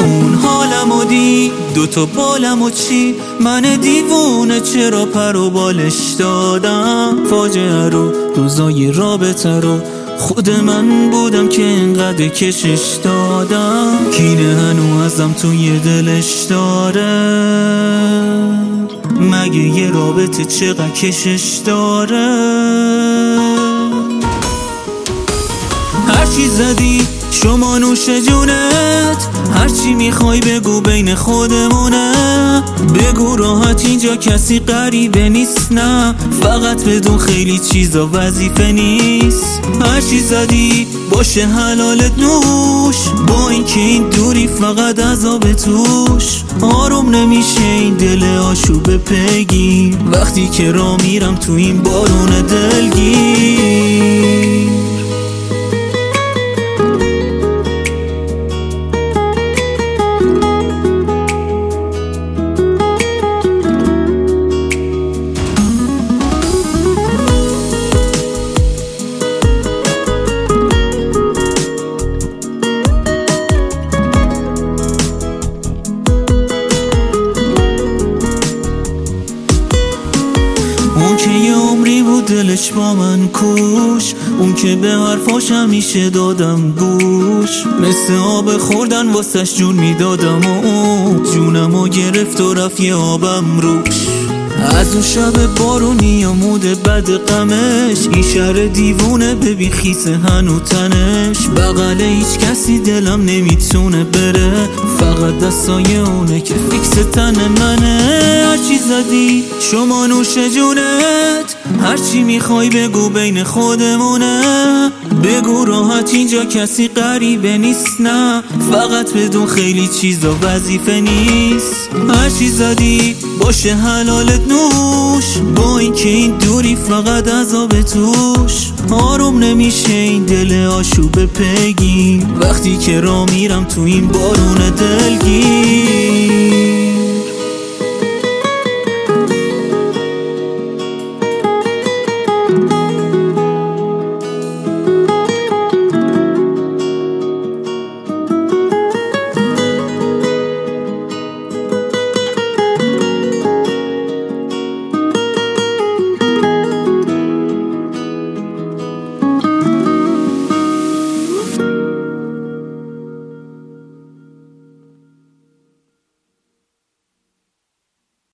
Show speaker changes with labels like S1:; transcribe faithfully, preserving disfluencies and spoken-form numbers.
S1: اون حالمو دی دوتا بالمو چی من دیوونه چرا پر و بالش دادم فاجعه رو روزای رابطه رو خود من بودم که اینقدر کشش دادم کینه هنو ازم توی دلش داره مگه یه رابطه چقدر کشش داره هرچی زدی شما نوش جونت هرچی میخوای بگو بین خودمونه بگو راحت اینجا کسی غریبه نیست نه فقط بدون خیلی چیزا وظیفه نیست هرچی زدی باشه حلالت نوش با اینکه این دوری فقط عذاب توش آروم نمیشه این دل آشوب پیگی وقتی که را میرم تو این بارون دلگیر اون که یه عمری بود دلش با من کوش اون که به حرفاش همیشه دادم گوش مثل آب خوردن واسش جون میدادم و اون جونمو گرفت و رفت یه آبم روش از اون شب بارونی و مود بد غمش این شهر دیوونه ببین خیسه هنو تنش بغل هیچ کسی دلم نمیتونه بره فقط دستای اونه که فیکس تن منه هرچی زدی شما نوش جونت هرچی میخوای بگو بین خودمونه بگو راحت اینجا کسی غریبه نیست نه فقط بدون خیلی چیزا وظیفه نیست هرچی زدی باشه حلالت نوش با اینکه این دوری فقط عذاب توش آروم نمیشه این دل آشوب پیگی وقتی که را میرم تو این بارون دلگیر